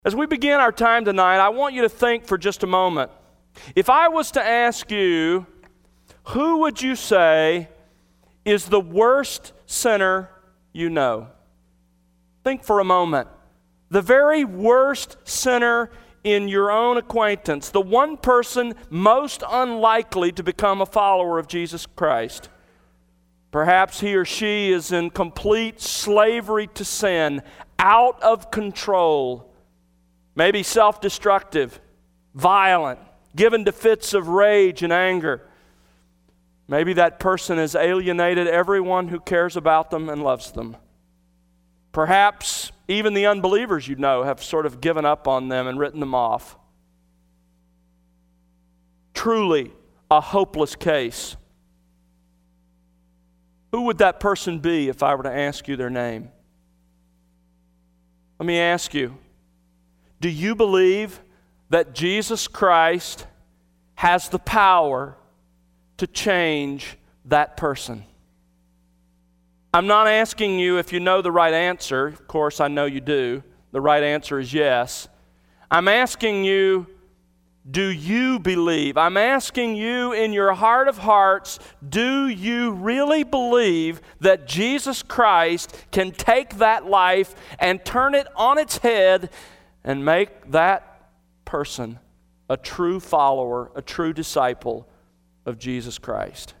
As we begin our time tonight, I want you to think for just a moment. If I was to ask you, who would you say is the worst sinner you know? Think for a moment. The very worst sinner in your own acquaintance, the one person most unlikely to become a follower of Jesus Christ. Perhaps he or she is in complete slavery to sin, out of control. Maybe self-destructive, violent, given to fits of rage and anger. Maybe that person has alienated everyone who cares about them and loves them. Perhaps even the unbelievers you know have sort of given up on them and written them off. Truly a hopeless case. Who would that person be if I were to ask you their name? Let me ask you. Do you believe that Jesus Christ has the power to change that person? I'm not asking you if you know the right answer. Of course, I know you do. The right answer is yes. I'm asking you, do you believe? I'm asking you in your heart of hearts, do you really believe that Jesus Christ can take that life and turn it on its head and make that person a true follower, a true disciple of Jesus Christ?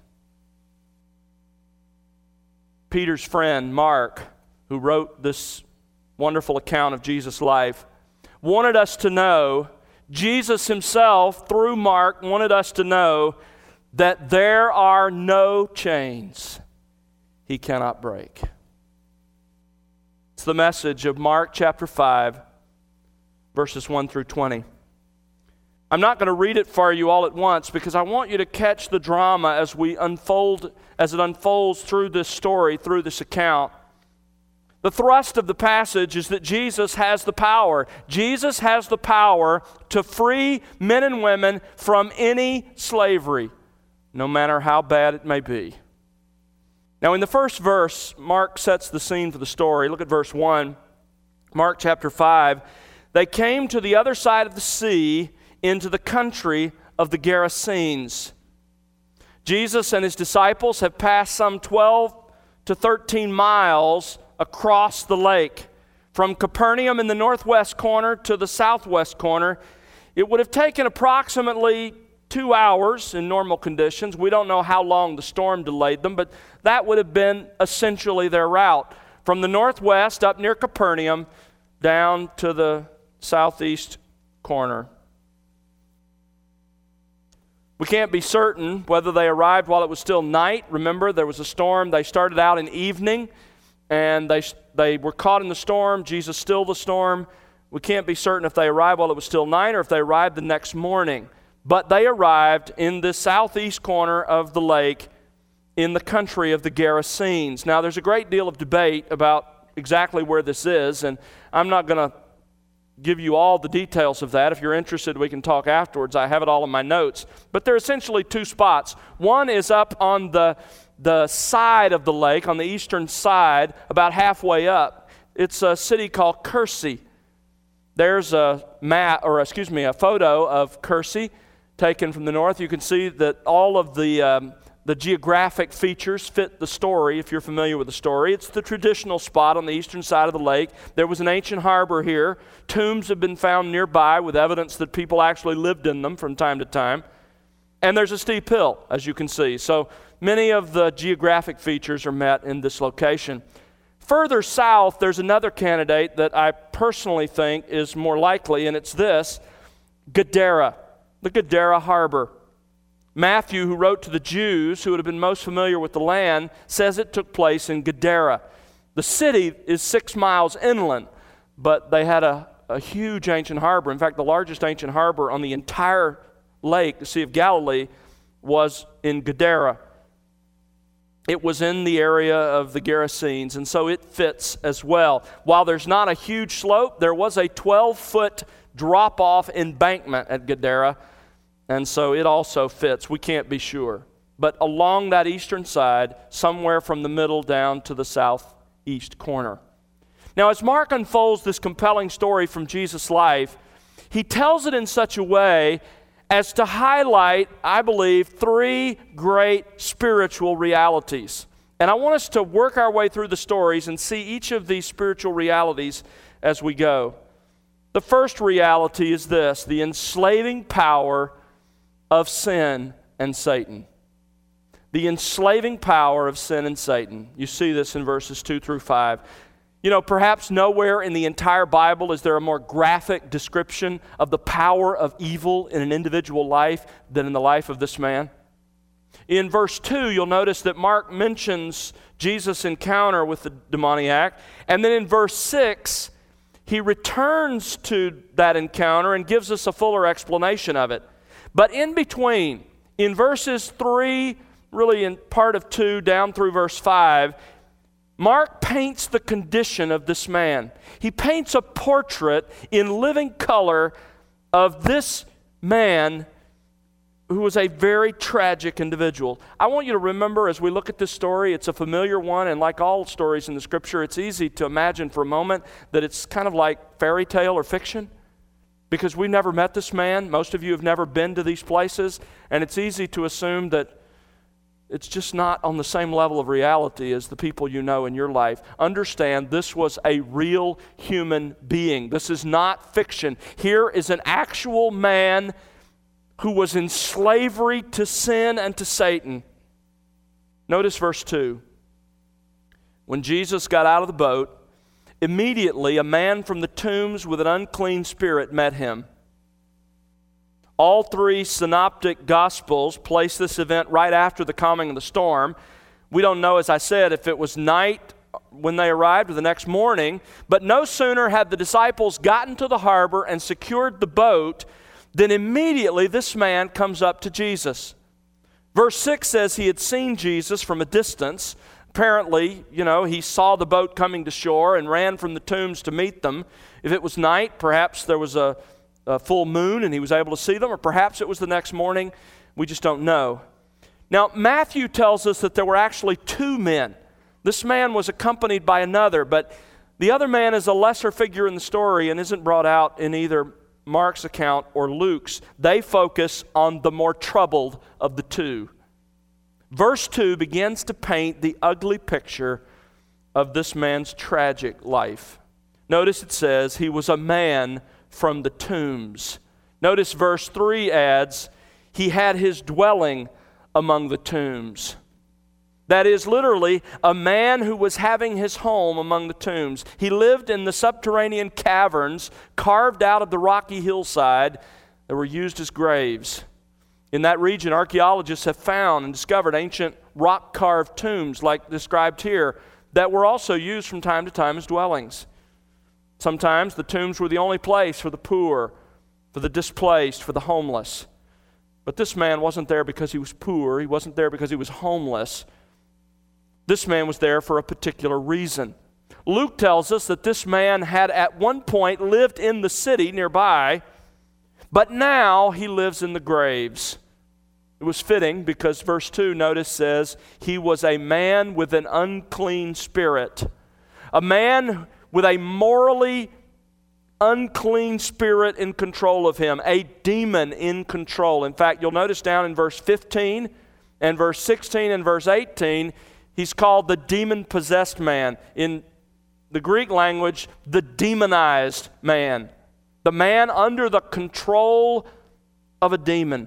Peter's friend, Mark, who wrote this wonderful account of Jesus' life, wanted us to know, Jesus himself, through Mark, wanted us to know that there are no chains he cannot break. It's the message of Mark chapter 5, verses 1 through 20. I'm not going to read it for you all at once because I want you to catch the drama as it unfolds through this story, through this account. The thrust of the passage is that Jesus has the power. Jesus has the power to free men and women from any slavery, no matter how bad it may be. Now in the first verse, Mark sets the scene for the story. Look at verse 1. Mark chapter 5. They came to the other side of the sea into the country of the Gerasenes. Jesus and his disciples have passed some 12 to 13 miles across the lake. From Capernaum in the northwest corner to the southwest corner, it would have taken approximately 2 hours in normal conditions. We don't know how long the storm delayed them, but that would have been essentially their route. From the northwest up near Capernaum down to the southeast corner. We can't be certain whether they arrived while it was still night. Remember, there was a storm. They started out in evening, and they were caught in the storm. Jesus stilled the storm. We can't be certain if they arrived while it was still night or if they arrived the next morning. But they arrived in the southeast corner of the lake in the country of the Gerasenes. Now, there's a great deal of debate about exactly where this is, and I'm not going to give you all the details of that. If you're interested, we can talk afterwards. I have it all in my notes. But there are essentially two spots. One is up on the side of the lake, on the eastern side, about halfway up. It's a city called Kursi. There's a photo of Kursi taken from the north. You can see that all of the geographic features fit the story, if you're familiar with the story. It's the traditional spot on the eastern side of the lake. There was an ancient harbor here. Tombs have been found nearby with evidence that people actually lived in them from time to time. And there's a steep hill, as you can see. So many of the geographic features are met in this location. Further south, there's another candidate that I personally think is more likely, and it's this: Gadara, the Gadara harbor. Matthew, who wrote to the Jews, who would have been most familiar with the land, says it took place in Gadara. The city is 6 miles inland, but they had a huge ancient harbor. In fact, the largest ancient harbor on the entire lake, the Sea of Galilee, was in Gadara. It was in the area of the Gerasenes, and so it fits as well. While there's not a huge slope, there was a 12-foot drop-off embankment at Gadara, and so it also fits. We can't be sure. But along that eastern side, somewhere from the middle down to the southeast corner. Now, as Mark unfolds this compelling story from Jesus' life, he tells it in such a way as to highlight, I believe, three great spiritual realities. And I want us to work our way through the stories and see each of these spiritual realities as we go. The first reality is this: the enslaving power of sin and Satan. The enslaving power of sin and Satan. You see this in verses 2 through 5. You know, perhaps nowhere in the entire Bible is there a more graphic description of the power of evil in an individual life than in the life of this man. In verse 2, you'll notice that Mark mentions Jesus' encounter with the demoniac, and then in verse 6, he returns to that encounter and gives us a fuller explanation of it. But in between, in verses 3, really in part of 2 down through verse 5, Mark paints the condition of this man. He paints a portrait in living color of this man who was a very tragic individual. I want you to remember as we look at this story, it's a familiar one, and like all stories in the Scripture, it's easy to imagine for a moment that it's kind of like fairy tale or fiction, because we never met this man. Most of you have never been to these places, and it's easy to assume that it's just not on the same level of reality as the people you know in your life. Understand, this was a real human being. This is not fiction. Here is an actual man who was in slavery to sin and to Satan. Notice verse 2. When Jesus got out of the boat, immediately a man from the tombs with an unclean spirit met him. All three synoptic gospels place this event right after the calming of the storm. We don't know, as I said, if it was night when they arrived or the next morning, but no sooner had the disciples gotten to the harbor and secured the boat than immediately this man comes up to Jesus. Verse 6 says he had seen Jesus from a distance. Apparently, he saw the boat coming to shore and ran from the tombs to meet them. If it was night, perhaps there was a full moon and he was able to see them, or perhaps it was the next morning. We just don't know. Now, Matthew tells us that there were actually two men. This man was accompanied by another, but the other man is a lesser figure in the story and isn't brought out in either Mark's account or Luke's. They focus on the more troubled of the two. Verse 2 begins to paint the ugly picture of this man's tragic life. Notice it says he was a man from the tombs. Notice verse 3 adds, he had his dwelling among the tombs. That is literally a man who was having his home among the tombs. He lived in the subterranean caverns carved out of the rocky hillside that were used as graves. In that region, archaeologists have found and discovered ancient rock-carved tombs like described here that were also used from time to time as dwellings. Sometimes the tombs were the only place for the poor, for the displaced, for the homeless. But this man wasn't there because he was poor. He wasn't there because he was homeless. This man was there for a particular reason. Luke tells us that this man had at one point lived in the city nearby, but now he lives in the graves. It was fitting because verse 2, notice, says, he was a man with an unclean spirit. A man with a morally unclean spirit in control of him, a demon in control. In fact, you'll notice down in verse 15 and verse 16 and verse 18, he's called the demon-possessed man. In the Greek language, the demonized man. The man under the control of a demon.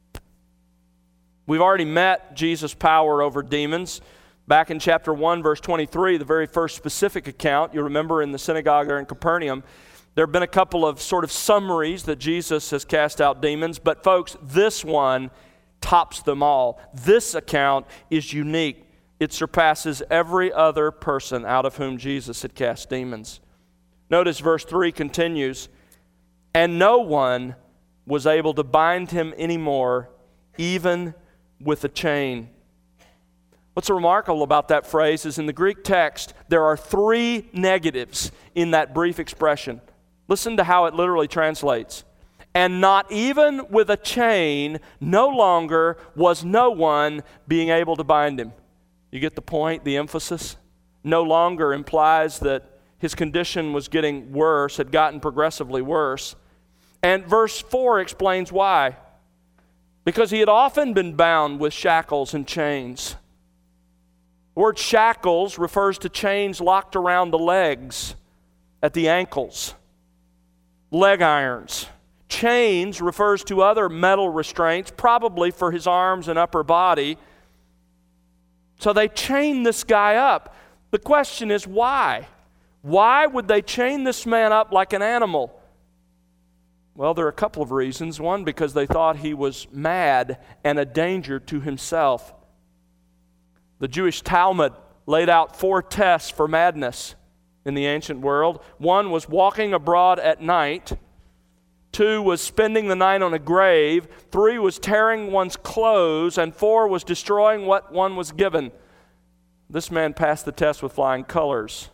We've already met Jesus' power over demons. Back in chapter 1, verse 23, the very first specific account, you remember in the synagogue there in Capernaum, there have been a couple of sort of summaries that Jesus has cast out demons, but folks, this one tops them all. This account is unique. It surpasses every other person out of whom Jesus had cast demons. Notice verse 3 continues, and no one was able to bind him anymore, even with a chain. What's remarkable about that phrase is in the Greek text, there are three negatives in that brief expression. Listen to how it literally translates. And not even with a chain, no longer was no one being able to bind him. You get the point, the emphasis? No longer implies that his condition was getting worse, had gotten progressively worse. And verse 4 explains why. Because he had often been bound with shackles and chains. The word shackles refers to chains locked around the legs, at the ankles, leg irons. Chains refers to other metal restraints, probably for his arms and upper body. So they chained this guy up. The question is why? Why would they chain this man up like an animal? Well, there are a couple of reasons. One, because they thought he was mad and a danger to himself. The Jewish Talmud laid out 4 tests for madness in the ancient world. 1 was walking abroad at night. 2 was spending the night on a grave. 3 was tearing one's clothes. And 4 was destroying what one was given. This man passed the test with flying colors.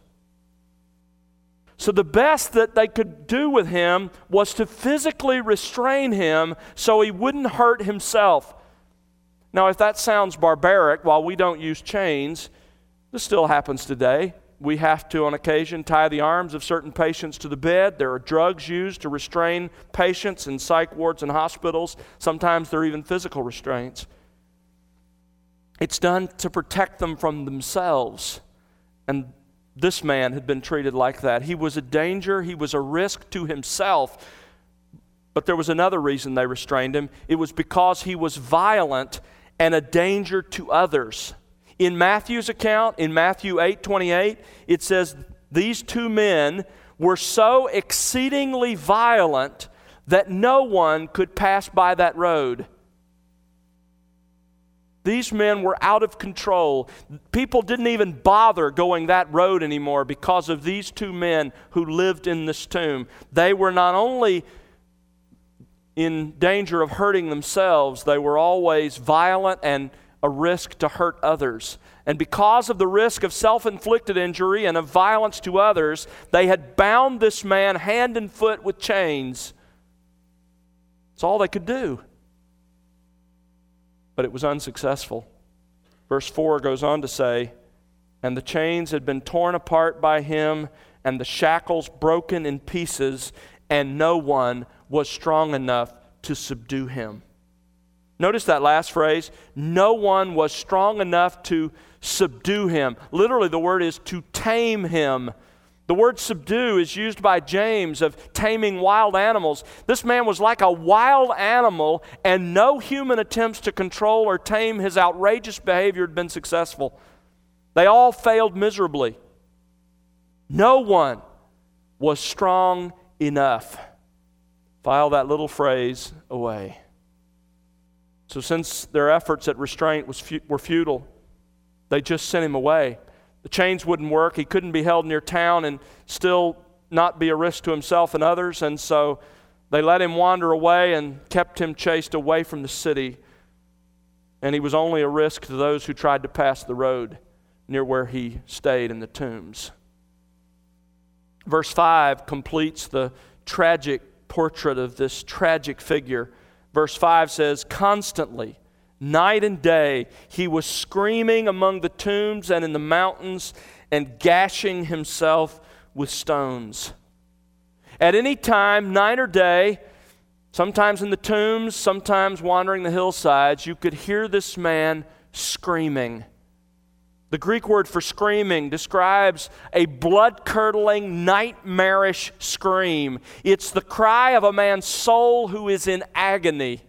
So the best that they could do with him was to physically restrain him so he wouldn't hurt himself. Now, if that sounds barbaric, while we don't use chains, this still happens today. We have to, on occasion, tie the arms of certain patients to the bed. There are drugs used to restrain patients in psych wards and hospitals. Sometimes there are even physical restraints. It's done to protect them from themselves. And this man had been treated like that. He was a danger. He was a risk to himself. But there was another reason they restrained him. It was because he was violent and a danger to others. In Matthew's account, in Matthew 8:28, it says, these 2 men were so exceedingly violent that no one could pass by that road. These men were out of control. People didn't even bother going that road anymore because of these 2 men who lived in this tomb. They were not only in danger of hurting themselves, they were always violent and a risk to hurt others. And because of the risk of self-inflicted injury and of violence to others, they had bound this man hand and foot with chains. It's all they could do. But it was unsuccessful. Verse 4 goes on to say, and the chains had been torn apart by him, and the shackles broken in pieces, and no one was strong enough to subdue him. Notice that last phrase, no one was strong enough to subdue him. Literally, the word is to tame him. The word subdue is used by James of taming wild animals. This man was like a wild animal, and no human attempts to control or tame his outrageous behavior had been successful. They all failed miserably. No one was strong enough. File that little phrase away. So since their efforts at restraint were futile, they just sent him away. The chains wouldn't work. He couldn't be held near town and still not be a risk to himself and others. And so they let him wander away and kept him chased away from the city. And he was only a risk to those who tried to pass the road near where he stayed in the tombs. Verse 5 completes the tragic portrait of this tragic figure. Verse 5 says, constantly, night and day, he was screaming among the tombs and in the mountains and gashing himself with stones. At any time, night or day, sometimes in the tombs, sometimes wandering the hillsides, you could hear this man screaming. The Greek word for screaming describes a blood-curdling, nightmarish scream. It's the cry of a man's soul who is in agony.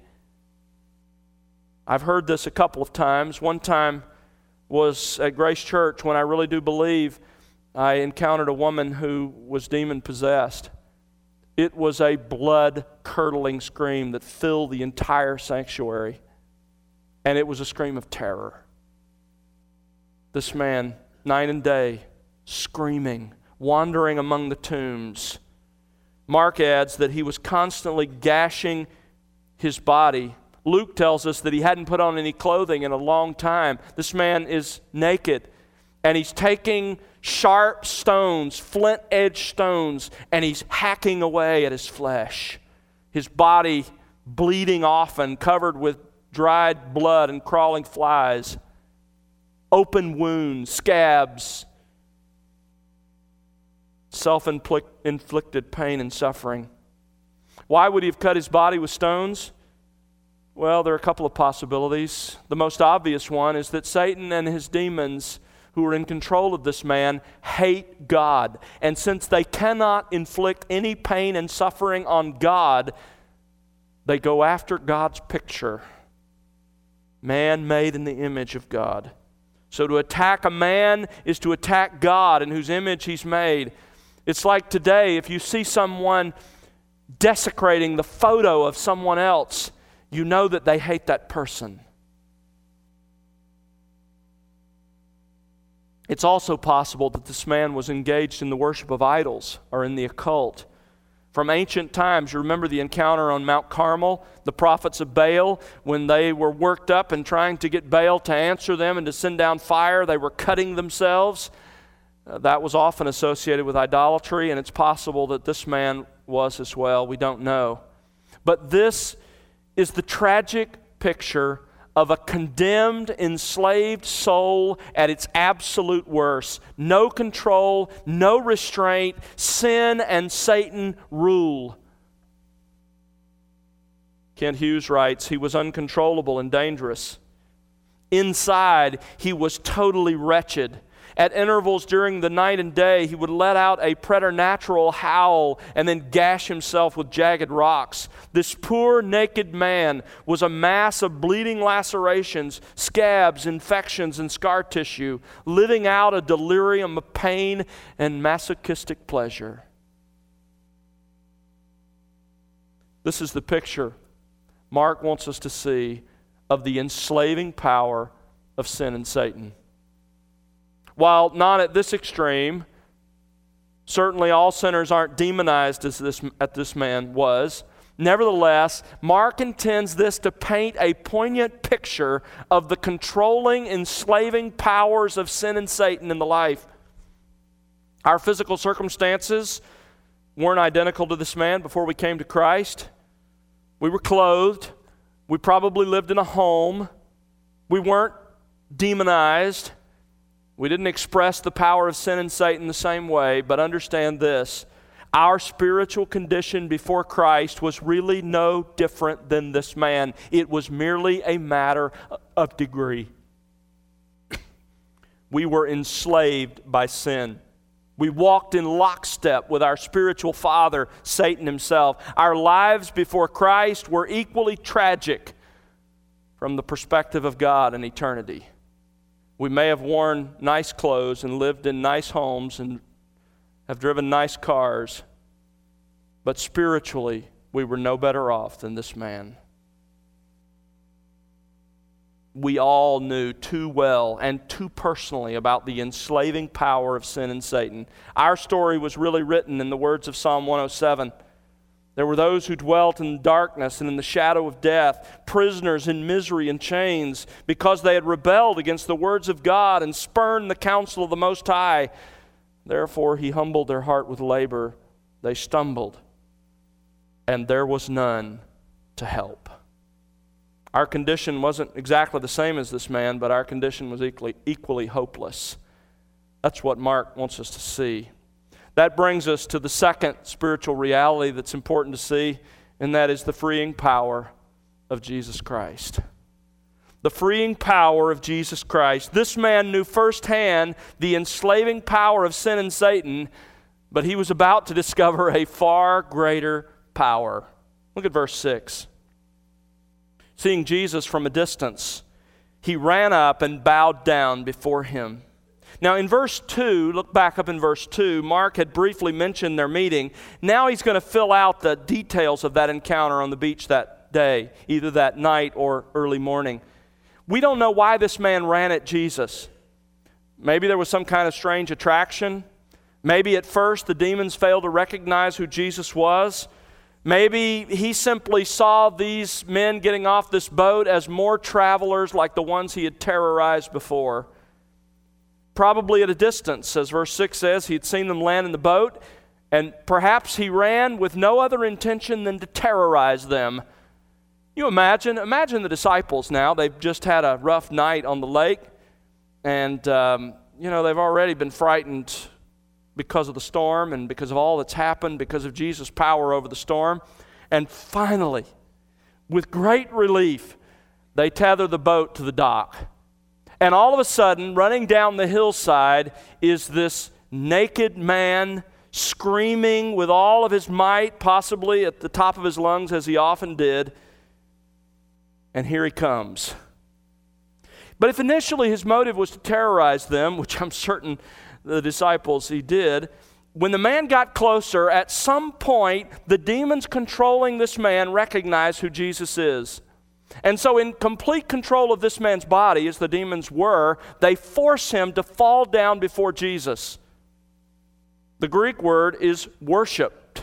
I've heard this a couple of times. One time was at Grace Church when I really do believe I encountered a woman who was demon-possessed. It was a blood-curdling scream that filled the entire sanctuary, and it was a scream of terror. This man, night and day, screaming, wandering among the tombs. Mark adds that he was constantly gashing his body. Luke tells us that he hadn't put on any clothing in a long time. This man is naked, and he's taking sharp stones, flint-edged stones, and he's hacking away at his flesh. His body bleeding often, covered with dried blood and crawling flies. Open wounds, scabs. self-inflicted pain and suffering. Why would he have cut his body with stones? Well, there are a couple of possibilities. The most obvious one is that Satan and his demons who are in control of this man hate God. And since they cannot inflict any pain and suffering on God, they go after God's picture. Man made in the image of God. So to attack a man is to attack God in whose image he's made. It's like today, if you see someone desecrating the photo of someone else, you know that they hate that person. It's also possible that this man was engaged in the worship of idols or in the occult. From ancient times, you remember the encounter on Mount Carmel, the prophets of Baal, when they were worked up and trying to get Baal to answer them and to send down fire, they were cutting themselves. That was often associated with idolatry, and it's possible that this man was as well. We don't know. But this is the tragic picture of a condemned, enslaved soul at its absolute worst. No control, no restraint, sin and Satan rule. Kent Hughes writes, he was uncontrollable and dangerous. Inside, he was totally wretched. At intervals during the night and day, he would let out a preternatural howl and then gash himself with jagged rocks. This poor, naked man was a mass of bleeding lacerations, scabs, infections, and scar tissue, living out a delirium of pain and masochistic pleasure. This is the picture Mark wants us to see of the enslaving power of sin and Satan. While not at this extreme, certainly all sinners aren't demonized as this man was. Nevertheless, Mark intends this to paint a poignant picture of the controlling, enslaving powers of sin and Satan in the life. Our physical circumstances weren't identical to this man before we came to Christ. We were clothed. We probably lived in a home. We weren't demonized. We didn't express the power of sin and Satan the same way, but understand this. Our spiritual condition before Christ was really no different than this man. It was merely a matter of degree. We were enslaved by sin. We walked in lockstep with our spiritual father, Satan himself. Our lives before Christ were equally tragic from the perspective of God and eternity. We may have worn nice clothes and lived in nice homes and have driven nice cars, but spiritually, we were no better off than this man. We all knew too well and too personally about the enslaving power of sin and Satan. Our story was really written in the words of Psalm 107. There were those who dwelt in darkness and in the shadow of death, prisoners in misery and chains, because they had rebelled against the words of God and spurned the counsel of the Most High. Therefore he humbled their heart with labor. They stumbled, and there was none to help. Our condition wasn't exactly the same as this man, but our condition was equally hopeless. That's what Mark wants us to see. That brings us to the second spiritual reality that's important to see, and that is the freeing power of Jesus Christ. The freeing power of Jesus Christ. This man knew firsthand the enslaving power of sin and Satan, but he was about to discover a far greater power. Look at verse 6. Seeing Jesus from a distance, he ran up and bowed down before him. Now in verse 2, look back up in verse 2, Mark had briefly mentioned their meeting. Now he's going to fill out the details of that encounter on the beach that day, either that night or early morning. We don't know why this man ran at Jesus. Maybe there was some kind of strange attraction. Maybe at first the demons failed to recognize who Jesus was. Maybe he simply saw these men getting off this boat as more travelers like the ones he had terrorized before. Probably at a distance, as verse 6 says, he had seen them land in the boat, and perhaps he ran with no other intention than to terrorize them. You imagine the disciples now. They've just had a rough night on the lake, and they've already been frightened because of the storm and because of all that's happened, because of Jesus' power over the storm. And finally, with great relief, they tether the boat to the dock. And all of a sudden, running down the hillside is this naked man screaming with all of his might, possibly at the top of his lungs as he often did. And here he comes. But if initially his motive was to terrorize them, which I'm certain the disciples he did, when the man got closer, at some point, the demons controlling this man recognized who Jesus is. And so in complete control of this man's body, as the demons were, they force him to fall down before Jesus. The Greek word is worshiped.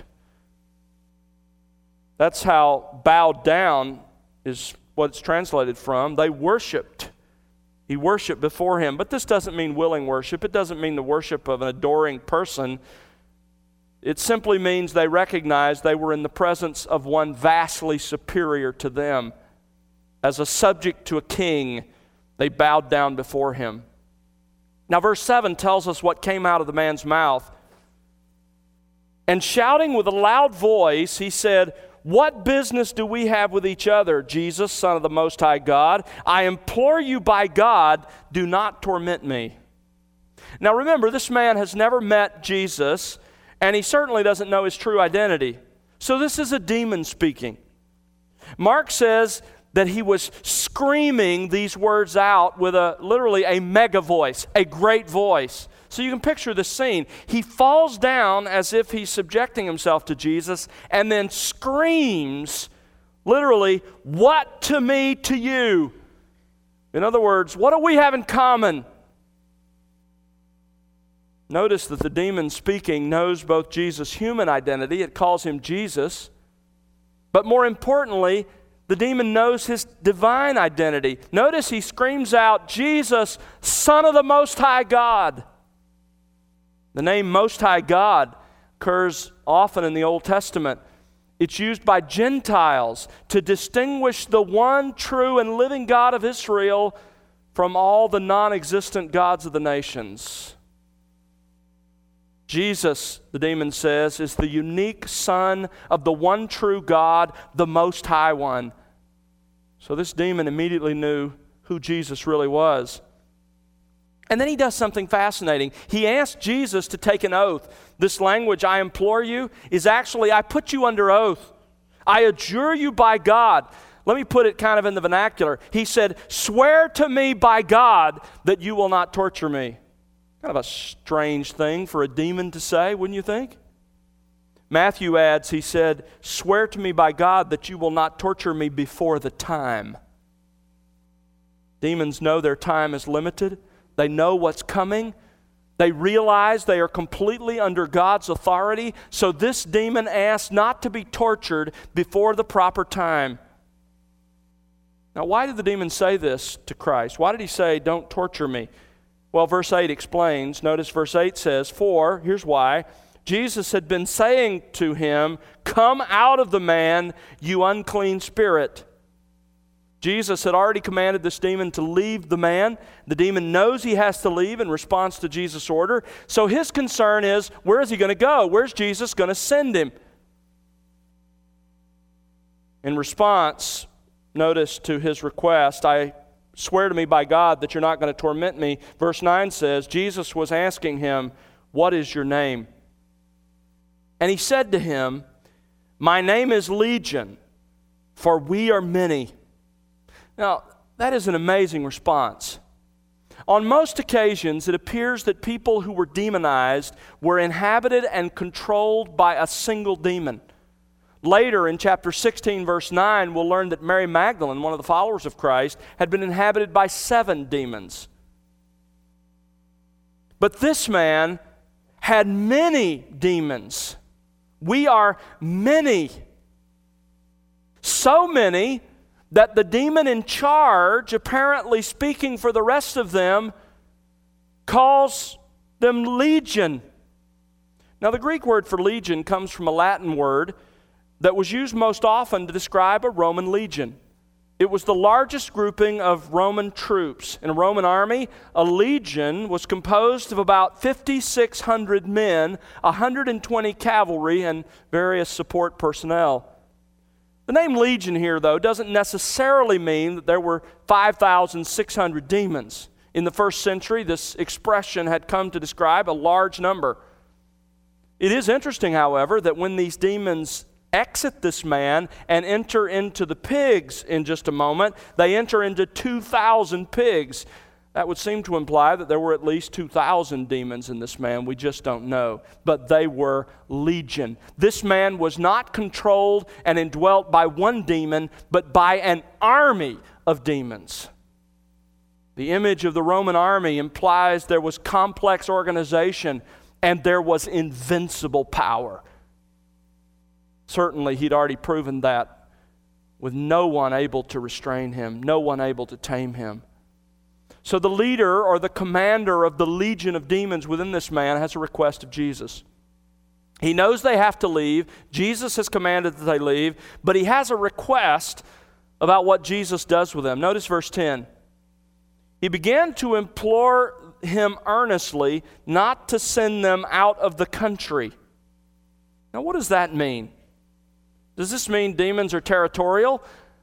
That's how bowed down is what it's translated from. They worshiped. He worshiped before him. But this doesn't mean willing worship. It doesn't mean the worship of an adoring person. It simply means they recognized they were in the presence of one vastly superior to them. As a subject to a king, they bowed down before him. Now, verse 7 tells us what came out of the man's mouth. And shouting with a loud voice, he said, "What business do we have with each other, Jesus, Son of the Most High God? I implore you by God, do not torment me." Now remember, this man has never met Jesus, and he certainly doesn't know his true identity. So this is a demon speaking. Mark says that he was screaming these words out with literally a mega voice, a great voice. So you can picture this scene. He falls down as if he's subjecting himself to Jesus and then screams, literally, "What to me to you?" In other words, what do we have in common? Notice that the demon speaking knows both Jesus' human identity, it calls him Jesus, but more importantly, the demon knows his divine identity. Notice he screams out, "Jesus, Son of the Most High God." The name Most High God occurs often in the Old Testament. It's used by Gentiles to distinguish the one true and living God of Israel from all the non-existent gods of the nations. Jesus, the demon says, is the unique Son of the one true God, the Most High One. So this demon immediately knew who Jesus really was. And then he does something fascinating. He asked Jesus to take an oath. This language, "I implore you," is actually, "I put you under oath. I adjure you by God." Let me put it kind of in the vernacular. He said, "Swear to me by God that you will not torture me." Kind of a strange thing for a demon to say, wouldn't you think? Matthew adds, he said, "Swear to me by God that you will not torture me before the time." Demons know their time is limited. They know what's coming. They realize they are completely under God's authority. So this demon asks not to be tortured before the proper time. Now, why did the demon say this to Christ? Why did he say, "Don't torture me"? Well, verse 8 explains. Notice verse 8 says, "For," here's why, "Jesus had been saying to him, 'Come out of the man, you unclean spirit.'" Jesus had already commanded this demon to leave the man. The demon knows he has to leave in response to Jesus' order. So his concern is, where is he going to go? Where's Jesus going to send him? In response, notice to his request, "I swear to me by God that you're not going to torment me." Verse 9 says, Jesus was asking him, "What is your name?" And he said to him, "My name is Legion, for we are many." Now, that is an amazing response. On most occasions, it appears that people who were demonized were inhabited and controlled by a single demon. Later in chapter 16, verse 9, we'll learn that Mary Magdalene, one of the followers of Christ, had been inhabited by 7 demons. But this man had many demons. We are many. So many that the demon in charge, apparently speaking for the rest of them, calls them legion. Now, the Greek word for legion comes from a Latin word that was used most often to describe a Roman legion. It was the largest grouping of Roman troops. In a Roman army, a legion was composed of about 5,600 men, 120 cavalry, and various support personnel. The name legion here, though, doesn't necessarily mean that there were 5,600 demons. In the first century, this expression had come to describe a large number. It is interesting, however, that when these demons exit this man and enter into the pigs in just a moment, they enter into 2,000 pigs. That would seem to imply that there were at least 2,000 demons in this man. We just don't know. But they were legion. This man was not controlled and indwelt by one demon, but by an army of demons. The image of the Roman army implies there was complex organization and there was invincible power. Certainly, he'd already proven that with no one able to restrain him, no one able to tame him. So the leader or the commander of the legion of demons within this man has a request of Jesus. He knows they have to leave. Jesus has commanded that they leave, but he has a request about what Jesus does with them. Notice verse 10. He began to implore him earnestly not to send them out of the country. Now, what does that mean? Does this mean demons are territorial?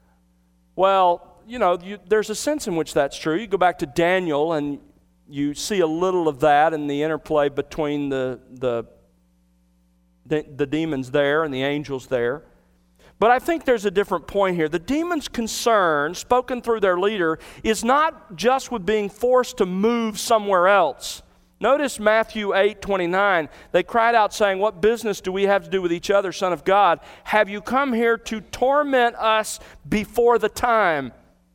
Well, there's a sense in which that's true. You go back to Daniel and you see a little of that in the interplay between the demons there and the angels there. But I think there's a different point here. The demons' concern, spoken through their leader, is not just with being forced to move somewhere else. Notice Matthew 8:29. They cried out saying, "What business do we have to do with each other, Son of God? Have you come here to torment us before the time?"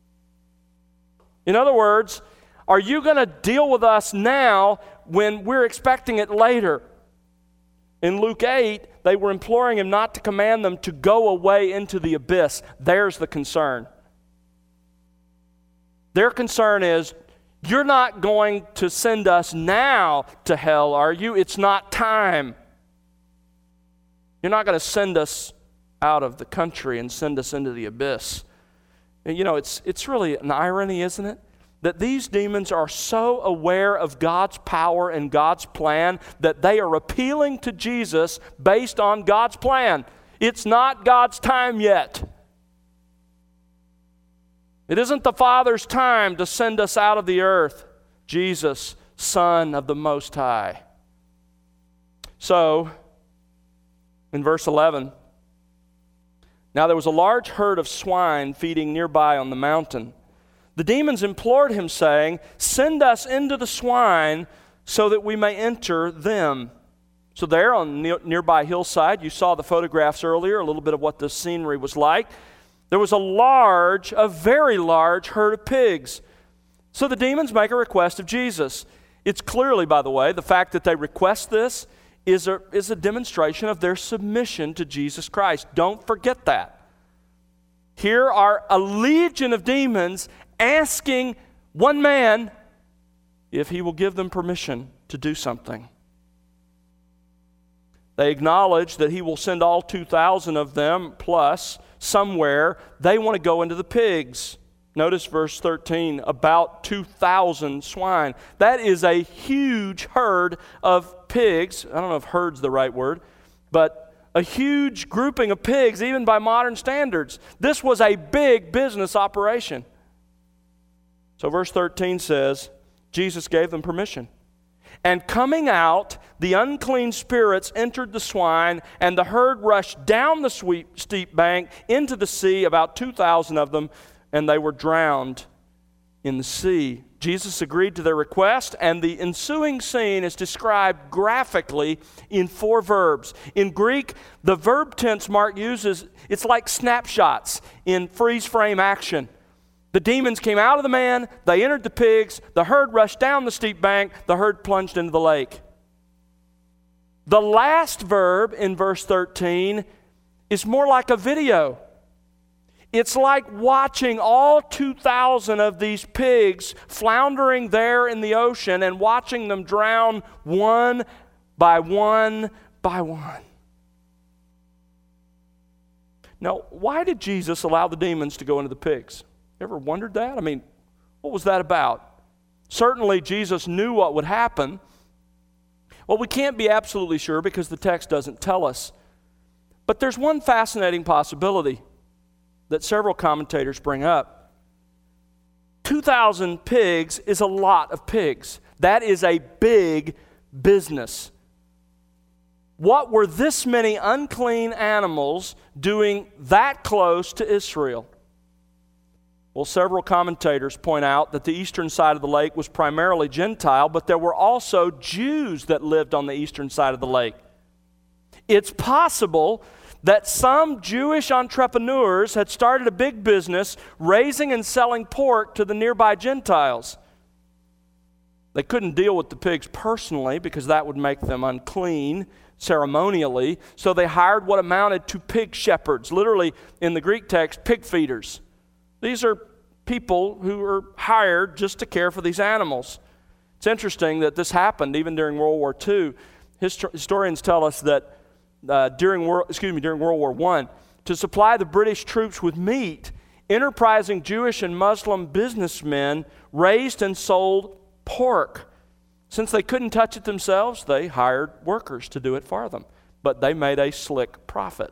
In other words, are you going to deal with us now when we're expecting it later? In Luke 8, they were imploring him not to command them to go away into the abyss. There's the concern. Their concern is, you're not going to send us now to hell, are you? It's not time. You're not going to send us out of the country and send us into the abyss. And it's really an irony, isn't it? That these demons are so aware of God's power and God's plan that they are appealing to Jesus based on God's plan. It's not God's time yet. It isn't the Father's time to send us out of the earth. Jesus, Son of the Most High. So, in verse 11, now there was a large herd of swine feeding nearby on the mountain. The demons implored him, saying, "Send us into the swine so that we may enter them." So there on the nearby hillside, you saw the photographs earlier, a little bit of what the scenery was like. There was a very large herd of pigs. So the demons make a request of Jesus. It's clearly, by the way, the fact that they request this is a demonstration of their submission to Jesus Christ. Don't forget that. Here are a legion of demons asking one man if he will give them permission to do something. They acknowledge that he will send all 2,000 of them plus somewhere. They want to go into the pigs. Notice verse 13, about 2,000 swine. That is a huge herd of pigs. I don't know if herd's the right word, but a huge grouping of pigs, even by modern standards. This was a big business operation. So verse 13 says, Jesus gave them permission. And coming out, the unclean spirits entered the swine, and the herd rushed down the steep bank into the sea, about 2,000 of them, and they were drowned in the sea. Jesus agreed to their request, and the ensuing scene is described graphically in 4 verbs. In Greek, the verb tense Mark uses, it's like snapshots in freeze frame action. The demons came out of the man, they entered the pigs, the herd rushed down the steep bank, the herd plunged into the lake. The last verb in verse 13 is more like a video. It's like watching all 2,000 of these pigs floundering there in the ocean and watching them drown one by one by one. Now, why did Jesus allow the demons to go into the pigs? Ever wondered that? I mean, what was that about? Certainly, Jesus knew what would happen. Well, we can't be absolutely sure because the text doesn't tell us. But there's one fascinating possibility that several commentators bring up. 2,000 pigs is a lot of pigs. That is a big business. What were this many unclean animals doing that close to Israel? Well, several commentators point out that the eastern side of the lake was primarily Gentile, but there were also Jews that lived on the eastern side of the lake. It's possible that some Jewish entrepreneurs had started a big business raising and selling pork to the nearby Gentiles. They couldn't deal with the pigs personally because that would make them unclean ceremonially, so they hired what amounted to pig shepherds, literally in the Greek text, pig feeders. These are people who are hired just to care for these animals. It's interesting that this happened even during World War II. Historians tell us that during World War I, to supply the British troops with meat, enterprising Jewish and Muslim businessmen raised and sold pork. Since they couldn't touch it themselves, they hired workers to do it for them. But they made a slick profit.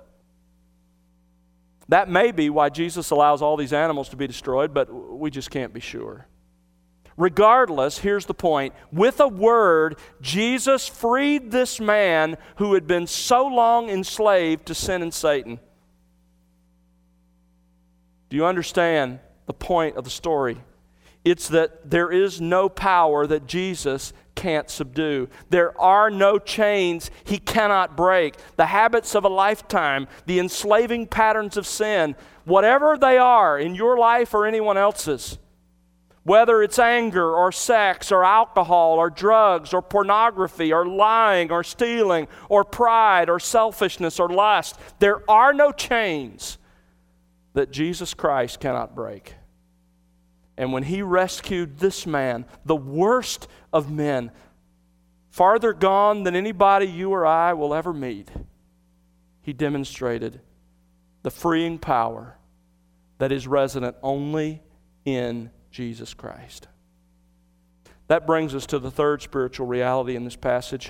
That may be why Jesus allows all these animals to be destroyed, but we just can't be sure. Regardless, here's the point. With a word, Jesus freed this man who had been so long enslaved to sin and Satan. Do you understand the point of the story? It's that there is no power that Jesus can't subdue. There are no chains he cannot break. The habits of a lifetime, the enslaving patterns of sin, whatever they are in your life or anyone else's, whether it's anger or sex or alcohol or drugs or pornography or lying or stealing or pride or selfishness or lust, there are no chains that Jesus Christ cannot break. And when he rescued this man, the worst of men, farther gone than anybody you or I will ever meet, he demonstrated the freeing power that is resident only in Jesus Christ. That brings us to the third spiritual reality in this passage.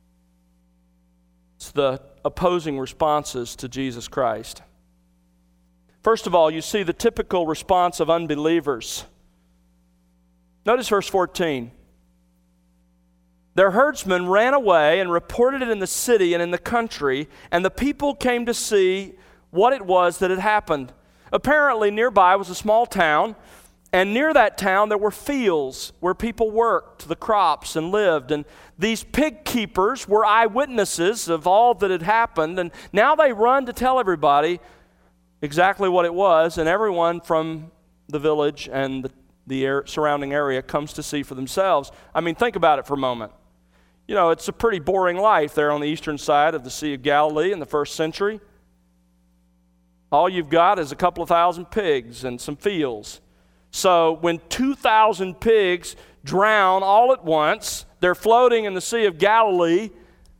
It's the opposing responses to Jesus Christ. First of all, you see the typical response of unbelievers. Notice verse 14. Their herdsmen ran away and reported it in the city and in the country, and the people came to see what it was that had happened. Apparently, nearby was a small town, and near that town there were fields where people worked the crops and lived. And these pig keepers were eyewitnesses of all that had happened, and now they run to tell everybody exactly what it was, and everyone from the village and the surrounding area comes to see for themselves. I mean, think about it for a moment. You know, it's a pretty boring life there on the eastern side of the Sea of Galilee in the first century. All you've got is a couple of thousand pigs and some fields. So when 2,000 pigs drown all at once, they're floating in the Sea of Galilee,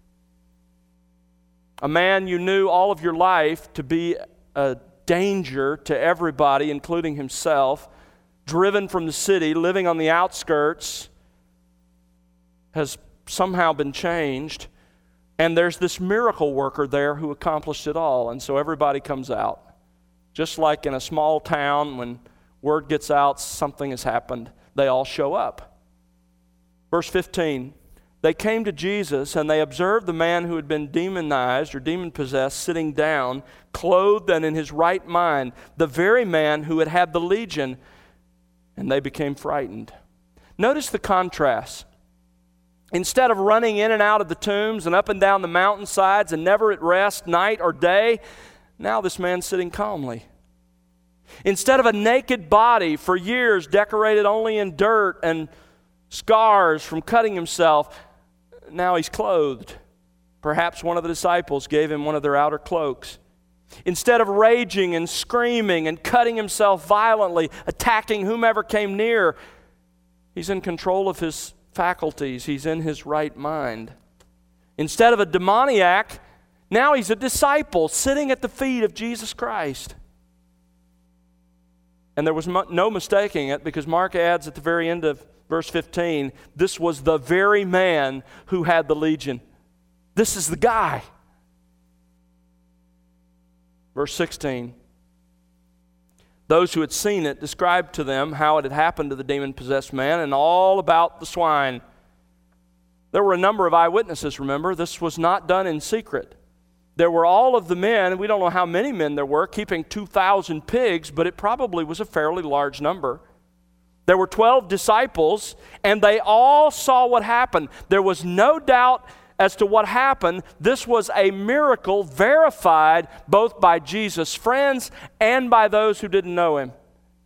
a man you knew all of your life to be a danger to everybody, including himself, driven from the city, living on the outskirts, has somehow been changed. And there's this miracle worker there who accomplished it all. And so everybody comes out. Just like in a small town, when word gets out something has happened, they all show up. Verse 15, they came to Jesus and they observed the man who had been demonized or demon-possessed sitting down, clothed and in his right mind, the very man who had had the legion, and they became frightened. Notice the contrast. Instead of running in and out of the tombs and up and down the mountainsides and never at rest night or day, now this man's sitting calmly. Instead of a naked body for years decorated only in dirt and scars from cutting himself, now he's clothed. Perhaps one of the disciples gave him one of their outer cloaks. Instead of raging and screaming and cutting himself violently, attacking whomever came near, he's in control of his faculties. He's in his right mind. Instead of a demoniac Now he's a disciple sitting at the feet of Jesus Christ. And there was no mistaking it, because Mark adds at the very end of verse 15, this was the very man who had the legion. This is the guy. Verse 16, those who had seen it described to them how it had happened to the demon-possessed man and all about the swine. There were a number of eyewitnesses, remember. This was not done in secret. There were all of the men, and we don't know how many men there were, keeping 2,000 pigs, but it probably was a fairly large number. There were 12 disciples, and they all saw what happened. There was no doubt as to what happened. This was a miracle verified both by Jesus' friends and by those who didn't know him.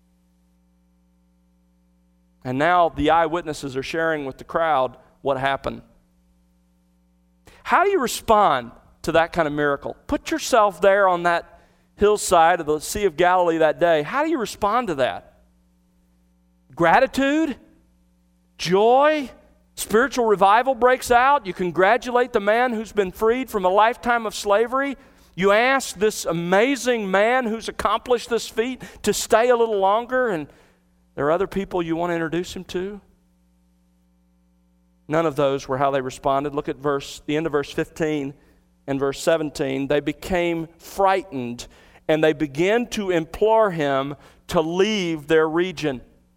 And now the eyewitnesses are sharing with the crowd what happened. How do you respond to that kind of miracle? Put yourself there on that hillside of the Sea of Galilee that day. How do you respond to that? Gratitude? Joy? Spiritual revival breaks out. You congratulate the man who's been freed from a lifetime of slavery. You ask this amazing man who's accomplished this feat to stay a little longer, and there are other people you want to introduce him to. None of those were how they responded. Look at the end of verse 15 and verse 17. They became frightened, and they began to implore him to leave their region.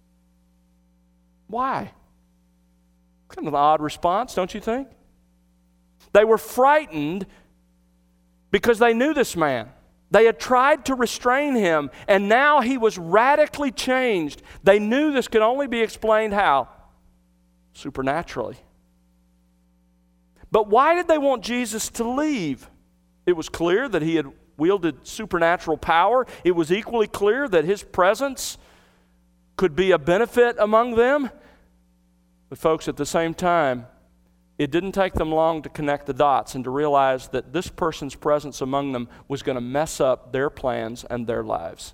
Why? Kind of an odd response, don't you think? They were frightened because they knew this man. They had tried to restrain him, and now he was radically changed. They knew this could only be explained how? Supernaturally. But why did they want Jesus to leave? It was clear that he had wielded supernatural power. It was equally clear that his presence could be a benefit among them. But folks, at the same time, it didn't take them long to connect the dots and to realize that this person's presence among them was going to mess up their plans and their lives.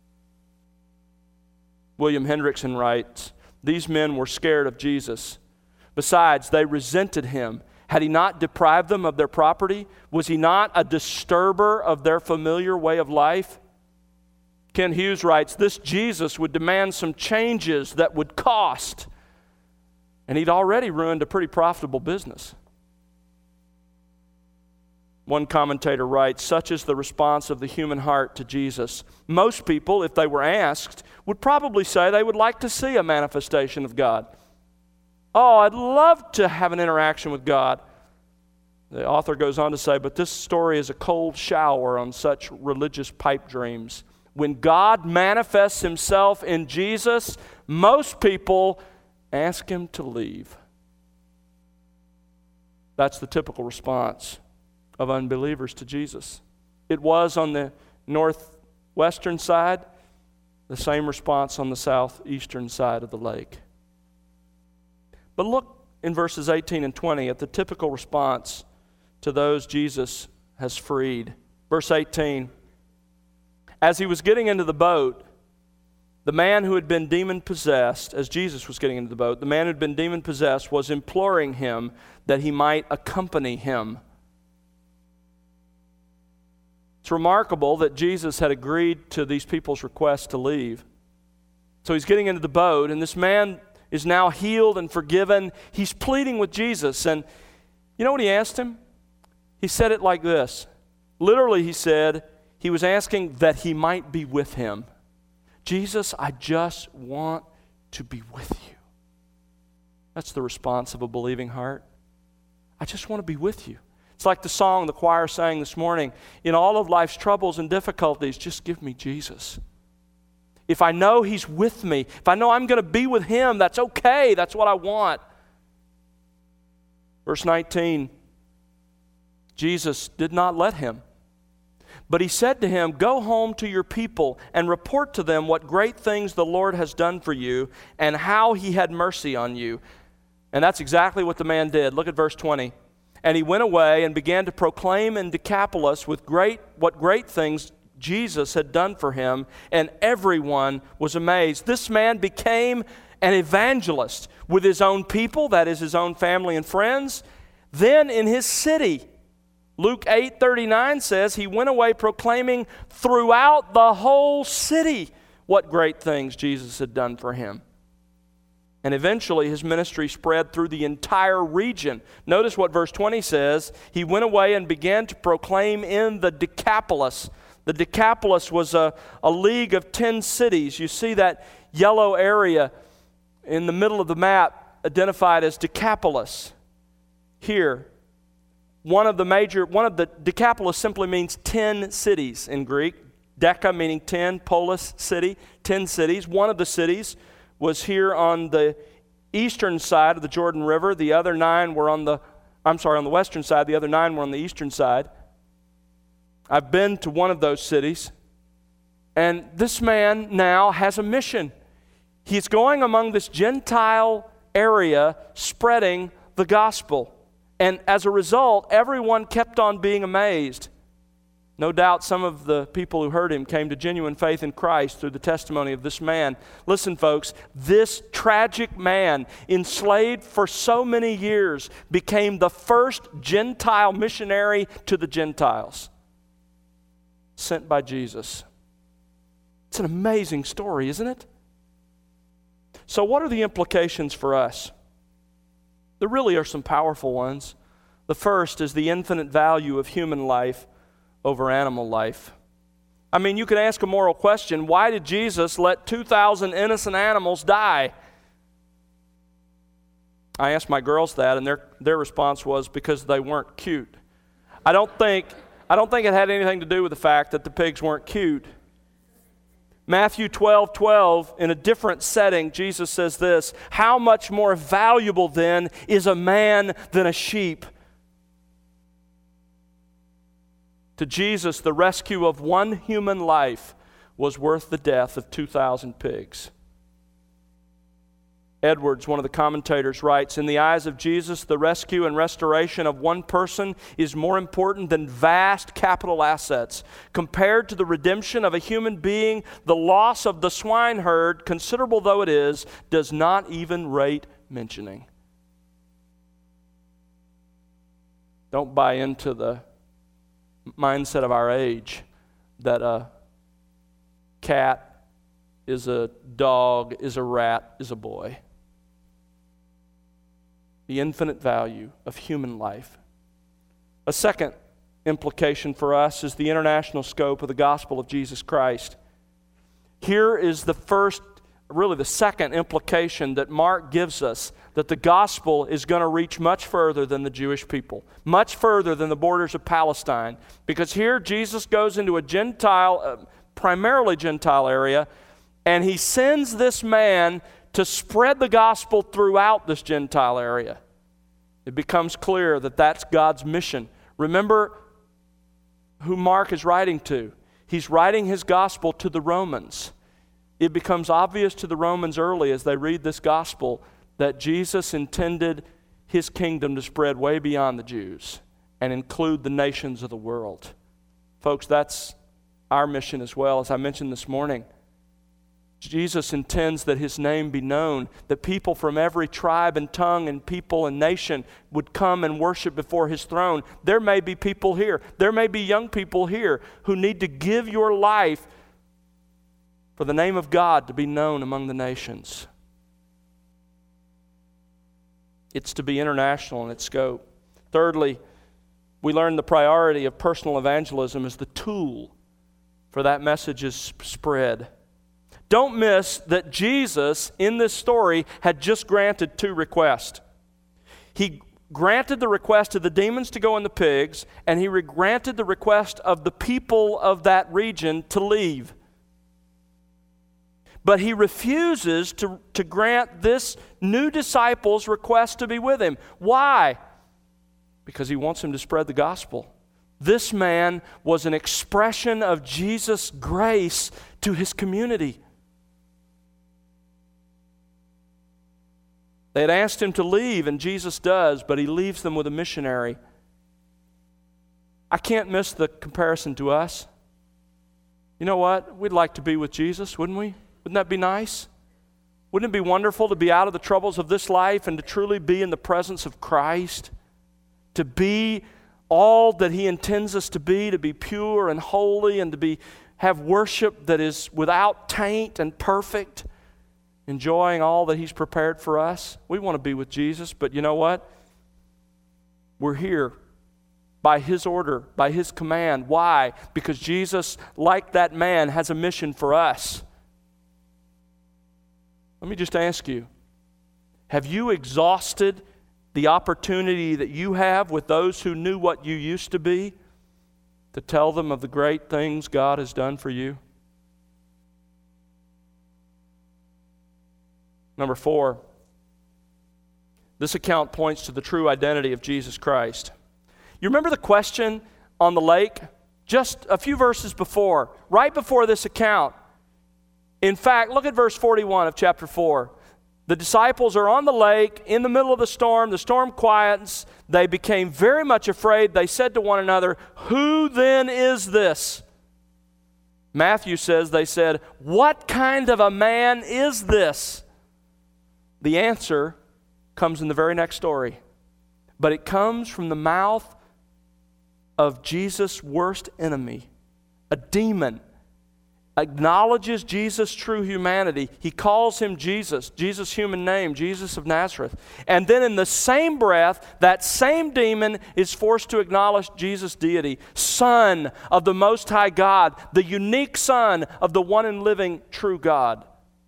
William Hendrickson writes, these men were scared of Jesus. Besides, they resented him. Had he not deprived them of their property? Was he not a disturber of their familiar way of life? Ken Hughes writes, this Jesus would demand some changes that would cost. And he'd already ruined a pretty profitable business. One commentator writes, such is the response of the human heart to Jesus. Most people, if they were asked, would probably say they would like to see a manifestation of God. Oh, I'd love to have an interaction with God. The author goes on to say, but this story is a cold shower on such religious pipe dreams. When God manifests himself in Jesus, most people ask him to leave. That's the typical response of unbelievers to Jesus. It was on the northwestern side, the same response on the southeastern side of the lake. But look in verses 18 and 20 at the typical response to those Jesus has freed. Verse 18, as he was getting into the boat, the man who had been demon-possessed, as Jesus was getting into the boat, the man who had been demon-possessed was imploring him that he might accompany him. It's remarkable that Jesus had agreed to these people's request to leave. So he's getting into the boat, and this man is now healed and forgiven. He's pleading with Jesus, and you know what he asked him? He said it like this. Literally, he said, he was asking that he might be with him. Jesus, I just want to be with you. That's the response of a believing heart. I just want to be with you. It's like the song the choir sang this morning. In all of life's troubles and difficulties, just give me Jesus. If I know he's with me, if I know I'm going to be with him, that's okay. That's what I want. Verse 19, Jesus did not let him. But he said to him, go home to your people and report to them what great things the Lord has done for you and how he had mercy on you. And that's exactly what the man did. Look at verse 20. And he went away and began to proclaim in Decapolis what great things Jesus had done for him, and everyone was amazed. This man became an evangelist with his own people, that is his own family and friends, then in his city. Luke 8:39 says he went away proclaiming throughout the whole city what great things Jesus had done for him. And eventually his ministry spread through the entire region. Notice what verse 20 says. He went away and began to proclaim in the Decapolis. The Decapolis was a league of 10 cities. You see that yellow area in the middle of the map identified as Decapolis. Here, one of the Decapolis simply means 10 cities in Greek. Deca meaning 10, polis, city, 10 cities. One of the cities was here on the eastern side of the Jordan River. The other 9 were on the western side. The other 9 were on the eastern side. I've been to one of those cities. And this man now has a mission. He's going among this Gentile area spreading the gospel. And as a result, everyone kept on being amazed. No doubt some of the people who heard him came to genuine faith in Christ through the testimony of this man. Listen, folks, this tragic man, enslaved for so many years, became the first Gentile missionary to the Gentiles, sent by Jesus. It's an amazing story, isn't it? So what are the implications for us? There really are some powerful ones. The first is the infinite value of human life over animal life. I mean, you could ask a moral question. Why did Jesus let 2,000 innocent animals die? I asked my girls that, and their response was because they weren't cute. I don't think it had anything to do with the fact that the pigs weren't cute. Matthew 12:12, in a different setting, Jesus says this, "How much more valuable then is a man than a sheep?" To Jesus, the rescue of one human life was worth the death of 2,000 pigs. Edwards, one of the commentators, writes, "In the eyes of Jesus, the rescue and restoration of one person is more important than vast capital assets. Compared to the redemption of a human being, the loss of the swineherd, considerable though it is, does not even rate mentioning." Don't buy into the mindset of our age that a cat is a dog, is a rat, is a boy. The infinite value of human life. A second implication for us is the international scope of the gospel of Jesus Christ. Here is the second implication that Mark gives us, that the gospel is going to reach much further than the Jewish people, much further than the borders of Palestine. Because here Jesus goes into a primarily Gentile area, and he sends this man to spread the gospel throughout this Gentile area. It becomes clear that that's God's mission. Remember who Mark is writing to. He's writing his gospel to the Romans. It becomes obvious to the Romans early as they read this gospel that Jesus intended his kingdom to spread way beyond the Jews and include the nations of the world. Folks, that's our mission as well. As I mentioned this morning, Jesus intends that his name be known, that people from every tribe and tongue and people and nation would come and worship before his throne. There may be people here, there may be young people here who need to give your life for the name of God to be known among the nations. It's to be international in its scope. Thirdly, we learn the priority of personal evangelism as the tool for that message's spread. Don't miss that Jesus, in this story, had just granted 2 requests. He granted the request of the demons to go in the pigs, and he granted the request of the people of that region to leave. But he refuses to grant this new disciple's request to be with him. Why? Because he wants him to spread the gospel. This man was an expression of Jesus' grace to his community. They had asked him to leave, and Jesus does, but he leaves them with a missionary. I can't miss the comparison to us. You know what? We'd like to be with Jesus, wouldn't we? Wouldn't that be nice? Wouldn't it be wonderful to be out of the troubles of this life and to truly be in the presence of Christ? To be all that He intends us to be pure and holy, and to have worship that is without taint and perfect, enjoying all that He's prepared for us. We want to be with Jesus, but you know what? We're here by His order, by His command. Why? Because Jesus, like that man, has a mission for us. Let me just ask you, have you exhausted the opportunity that you have with those who knew what you used to be to tell them of the great things God has done for you? Number 4, this account points to the true identity of Jesus Christ. You remember the question on the lake? Just a few verses before, right before this account. In fact, look at verse 41 of chapter 4. The disciples are on the lake in the middle of the storm quiets. They became very much afraid. They said to one another, "Who then is this?" Matthew says they said, "What kind of a man is this?" The answer comes in the very next story. But it comes from the mouth of Jesus' worst enemy, a demon. Acknowledges Jesus' true humanity. He calls Him Jesus, Jesus' human name, Jesus of Nazareth. And then in the same breath, that same demon is forced to acknowledge Jesus' deity, Son of the Most High God, the unique Son of the one and living true God.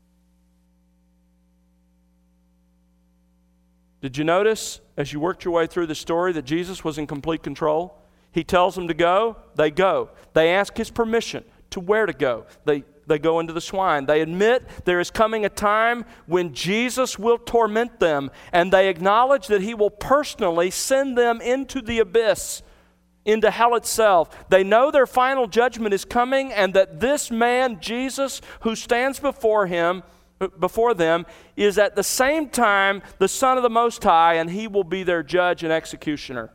Did you notice, as you worked your way through the story, that Jesus was in complete control? He tells them to go, they go. They ask His permission to where to go. They go into the swine. They admit there is coming a time when Jesus will torment them, and they acknowledge that He will personally send them into the abyss, into hell itself. They know their final judgment is coming, and that this man, Jesus, who stands before them, is at the same time the Son of the Most High, and He will be their judge and executioner.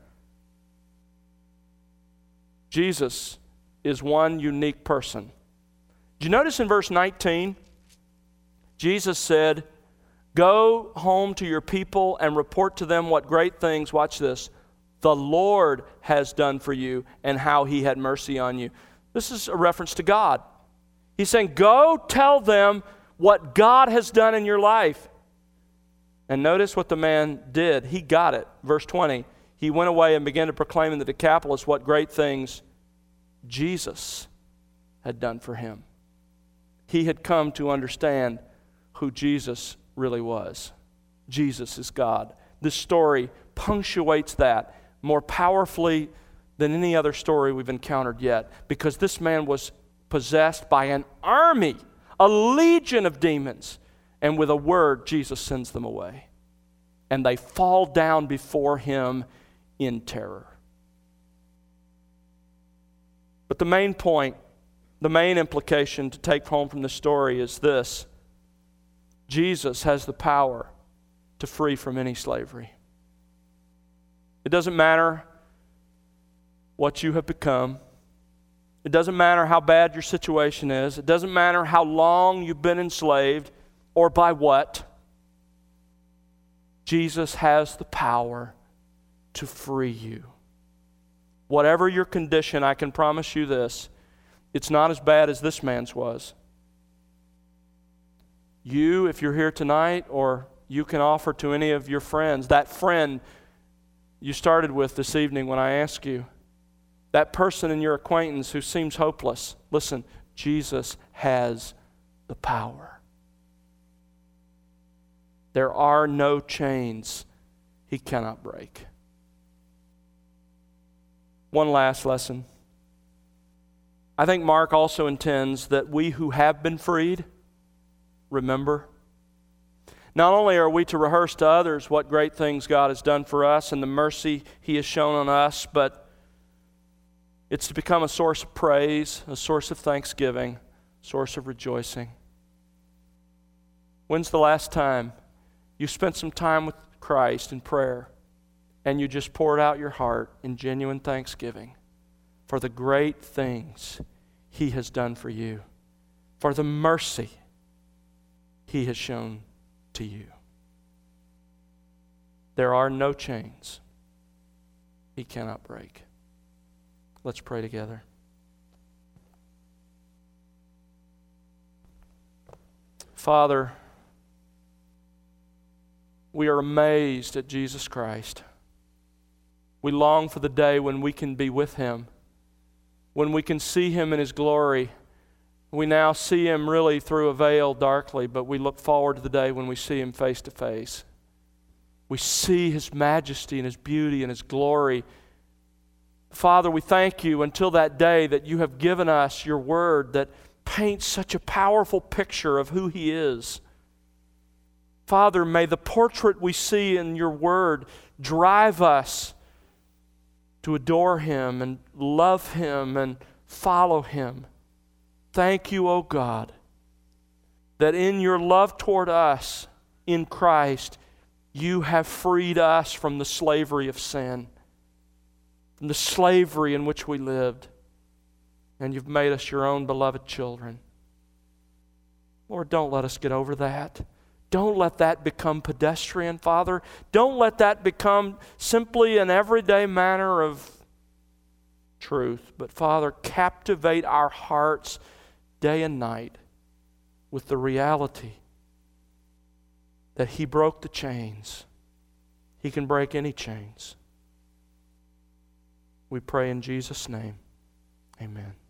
Jesus is one unique person. Did you notice in verse 19? Jesus said, "Go home to your people and report to them what great things," watch this, "the Lord has done for you and how He had mercy on you." This is a reference to God. He's saying, go tell them what God has done in your life. And notice what the man did. He got it. Verse 20, he went away and began to proclaim in the Decapolis what great things Jesus had done for him. He had come to understand who Jesus really was. Jesus is God. This story punctuates that more powerfully than any other story we've encountered yet, because this man was possessed by an army, a legion of demons, and with a word, Jesus sends them away. And they fall down before him in terror. But the main point, the main implication to take home from this story is this: Jesus has the power to free from any slavery. It doesn't matter what you have become. It doesn't matter how bad your situation is. It doesn't matter how long you've been enslaved or by what. Jesus has the power to free you. Whatever your condition, I can promise you this: it's not as bad as this man's was. You, if you're here tonight, or you can offer to any of your friends, that friend you started with this evening when I asked you, that person in your acquaintance who seems hopeless, listen, Jesus has the power. There are no chains he cannot break. One last lesson. I think Mark also intends that we who have been freed remember. Not only are we to rehearse to others what great things God has done for us and the mercy He has shown on us, but it's to become a source of praise, a source of thanksgiving, a source of rejoicing. When's the last time you spent some time with Christ in prayer and you just poured out your heart in genuine thanksgiving for the great things He has done for you, for the mercy He has shown to you? There are no chains He cannot break. Let's pray together. Father, we are amazed at Jesus Christ. We long for the day when we can be with Him, when we can see Him in His glory. We now see Him really through a veil darkly, but we look forward to the day when we see Him face to face. We see His majesty and His beauty and His glory. Father, we thank You until that day that You have given us Your Word that paints such a powerful picture of who He is. Father, may the portrait we see in Your Word drive us to adore Him and love Him and follow Him. Thank You, O God, that in Your love toward us in Christ, You have freed us from the slavery of sin, from the slavery in which we lived, and You've made us Your own beloved children. Lord, don't let us get over that. Don't let that become pedestrian, Father. Don't let that become simply an everyday manner of truth. But, Father, captivate our hearts day and night with the reality that He broke the chains. He can break any chains. We pray in Jesus' name. Amen.